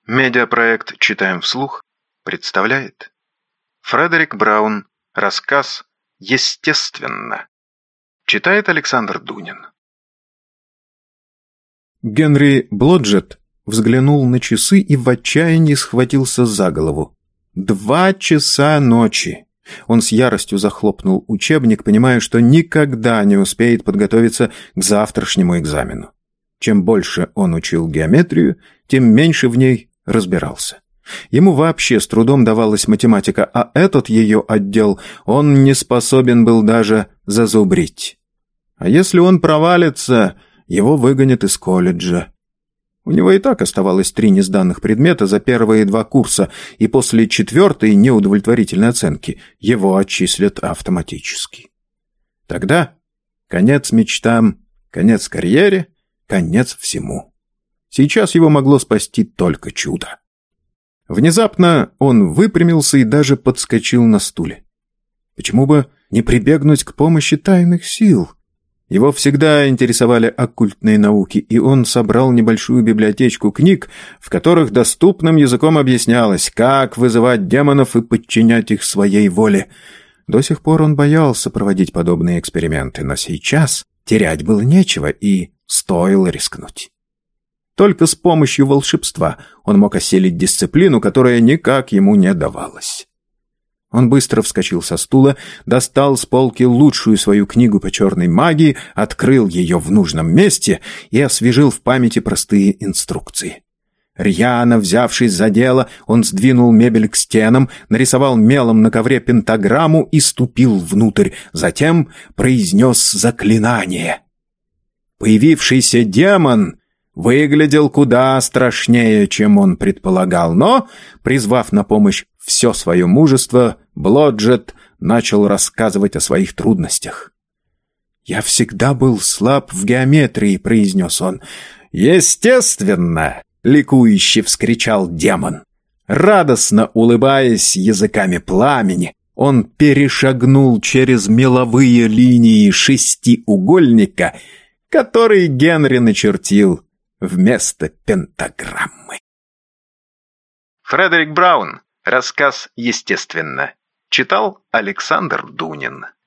Медиапроект «Читаем вслух» представляет Фредерик Браун. Рассказ «Естественно». Читает Александр Дунин. Генри Блоджетт взглянул на часы и в отчаянии схватился за голову. 2 часа ночи. Он с яростью захлопнул учебник, понимая, что никогда не успеет подготовиться к завтрашнему экзамену. Чем больше он учил геометрию, тем меньше в ней разбирался. Ему вообще с трудом давалась математика, а этот ее отдел он не способен был даже зазубрить. А если он провалится, его выгонят из колледжа. У него и так оставалось 3 несданных предмета за первые 2 курса, и после 4-й неудовлетворительной оценки его отчислят автоматически. Тогда конец мечтам, конец карьере, конец всему. Сейчас его могло спасти только чудо. Внезапно он выпрямился и даже подскочил на стуле. Почему бы не прибегнуть к помощи тайных сил? Его всегда интересовали оккультные науки, и он собрал небольшую библиотечку книг, в которых доступным языком объяснялось, как вызывать демонов и подчинять их своей воле. До сих пор он боялся проводить подобные эксперименты, но сейчас терять было нечего, и стоило рискнуть. Только с помощью волшебства он мог осилить дисциплину, которая никак ему не давалась. Он быстро вскочил со стула, достал с полки лучшую свою книгу по черной магии, открыл ее в нужном месте и освежил в памяти простые инструкции. Рьяно взявшись за дело, он сдвинул мебель к стенам, нарисовал мелом на ковре пентаграмму и ступил внутрь, затем произнес заклинание. Появившийся демон выглядел куда страшнее, чем он предполагал, но, призвав на помощь все свое мужество, Блоджетт начал рассказывать о своих трудностях. «Я всегда был слаб в геометрии», — произнес он. «Естественно!» — ликующе вскричал демон. Радостно улыбаясь языками пламени, он перешагнул через меловые линии шестиугольника, который Генри начертил вместо пентаграммы. Фредерик Браун. Рассказ «Естественно». Читал Александр Дунин.